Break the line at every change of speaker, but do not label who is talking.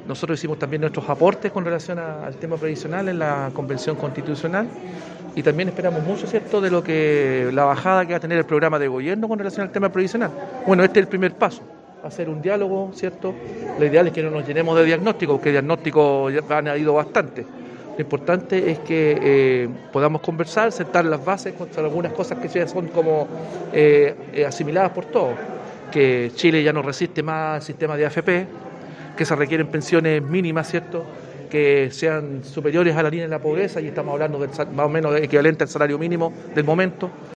Nosotros hicimos también nuestros aportes con relación al tema previsional en la Convención Constitucional y también esperamos mucho, ¿cierto?, de lo que la bajada que va a tener el programa de gobierno con relación al tema previsional. Bueno, este es el primer paso, hacer un diálogo, ¿cierto? Lo ideal es que no nos llenemos de diagnósticos, porque diagnósticos ya han habido bastante. Lo importante es que podamos conversar, sentar las bases contra algunas cosas que ya son como asimiladas por todos, que Chile ya no resiste más el sistema de AFP, que se requieren pensiones mínimas, ¿cierto?, que sean superiores a la línea de la pobreza, y estamos hablando del más o menos equivalente al salario mínimo del momento.